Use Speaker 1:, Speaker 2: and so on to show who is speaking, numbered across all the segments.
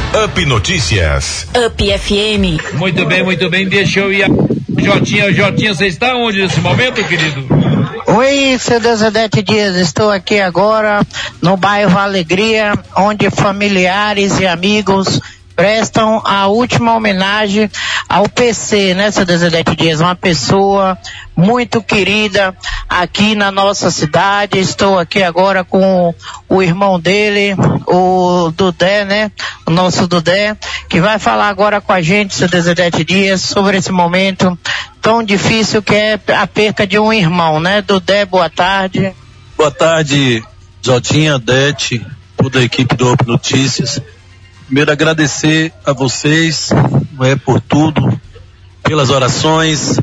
Speaker 1: Up Notícias.
Speaker 2: Up FM.
Speaker 3: Muito bem, deixa eu ir a Jotinha, você está onde nesse momento, querido?
Speaker 4: Oi, seu Deusdete Dias, estou aqui agora no bairro Alegria, onde familiares e amigos prestam a última homenagem ao PC, né, seu Deusdete Dias? Uma pessoa muito querida aqui na nossa cidade. Estou aqui agora com o irmão dele, o Dudé, né? O nosso Dudé, que vai falar agora com a gente, seu Deusdete Dias, sobre esse momento tão difícil que é a perca de um irmão, né? Dudé, boa tarde.
Speaker 5: Boa tarde, Jotinha, Dete, toda a equipe do Up Notícias. Primeiro, agradecer a vocês, por tudo, pelas orações,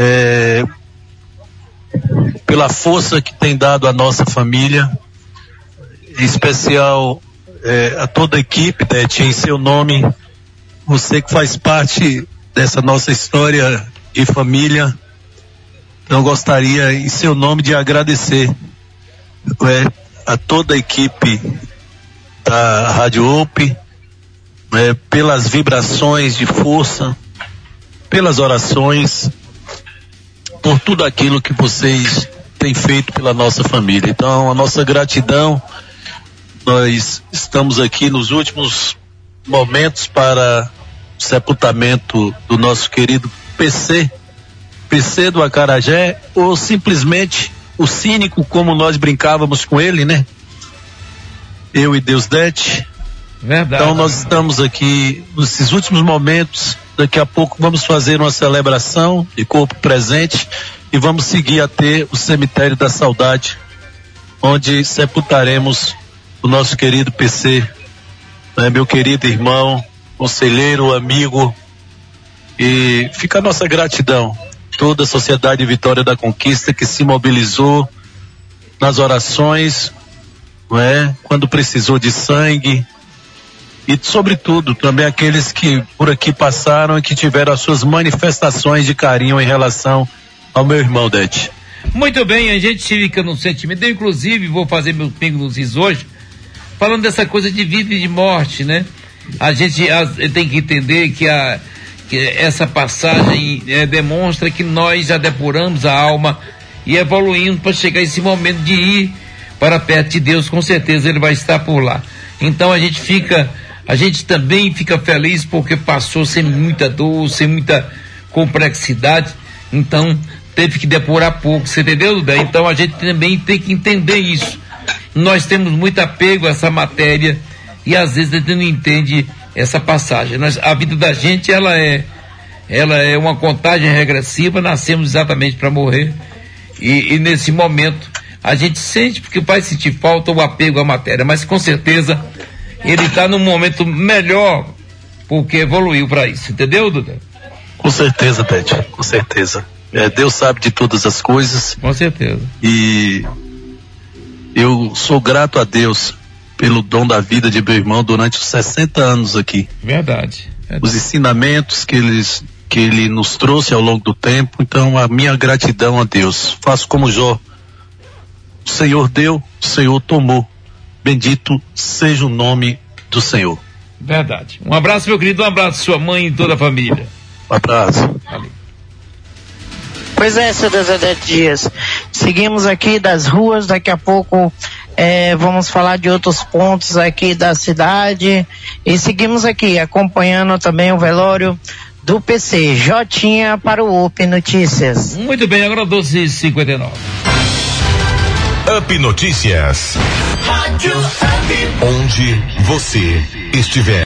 Speaker 5: pela força que tem dado à nossa família, em especial a toda a equipe, Dete, em seu nome, você que faz parte dessa nossa história de família. Então, gostaria, em seu nome, de agradecer a toda a equipe da Rádio Up, pelas vibrações de força, pelas orações, por tudo aquilo que vocês têm feito pela nossa família. Então, a nossa gratidão. Nós estamos aqui nos últimos momentos para o sepultamento do nosso querido PC do Acarajé, ou simplesmente o cínico, como nós brincávamos com ele, né? Eu e Deusdete.
Speaker 3: Verdade.
Speaker 5: Então nós estamos aqui nesses últimos momentos. Daqui a pouco vamos fazer uma celebração de corpo presente e vamos seguir até o cemitério da saudade, onde sepultaremos o nosso querido PC, meu querido irmão, conselheiro, amigo, e fica a nossa gratidão, toda a sociedade Vitória da Conquista que se mobilizou nas orações, quando precisou de sangue, e sobretudo também aqueles que por aqui passaram e que tiveram as suas manifestações de carinho em relação ao meu irmão Dete.
Speaker 3: Muito bem, a gente fica num sentimento. Eu, inclusive, vou fazer meu pingo nos is hoje, falando dessa coisa de vida e de morte, né? A gente tem que entender que essa passagem demonstra que nós já depuramos a alma e evoluindo para chegar a esse momento de ir para perto de Deus. Com certeza Ele vai estar por lá. Então a gente também fica feliz porque passou sem muita dor, sem muita complexidade. Então teve que depurar pouco, você entendeu, Dudé? Então a gente também tem que entender isso. Nós temos muito apego a essa matéria e às vezes a gente não entende essa passagem. A vida da gente, ela é uma contagem regressiva. Nascemos exatamente para morrer e nesse momento a gente sente, porque vai sentir falta, o apego à matéria, mas com certeza ele está num momento melhor porque evoluiu para isso, entendeu, Duda?
Speaker 5: Com certeza, Tete, com certeza. Deus sabe de todas as coisas.
Speaker 3: Com certeza.
Speaker 5: E eu sou grato a Deus pelo dom da vida de meu irmão durante os 60 anos aqui.
Speaker 3: Verdade.
Speaker 5: Os ensinamentos que ele nos trouxe ao longo do tempo. Então, a minha gratidão a Deus. Faço como Jó. O Senhor deu, o Senhor tomou. Bendito seja o nome do Senhor.
Speaker 3: Verdade. Um abraço, meu querido, um abraço à sua mãe e toda a família.
Speaker 5: Um abraço.
Speaker 3: Valeu.
Speaker 4: Pois é, seu Deusdete Dias. Seguimos aqui das ruas, daqui a pouco vamos falar de outros pontos aqui da cidade e seguimos aqui acompanhando também o velório do PC. Jotinha para o Up Notícias.
Speaker 3: Muito bem, agora 12h59.
Speaker 1: Up Notícias. Rádio Up. Onde você estiver.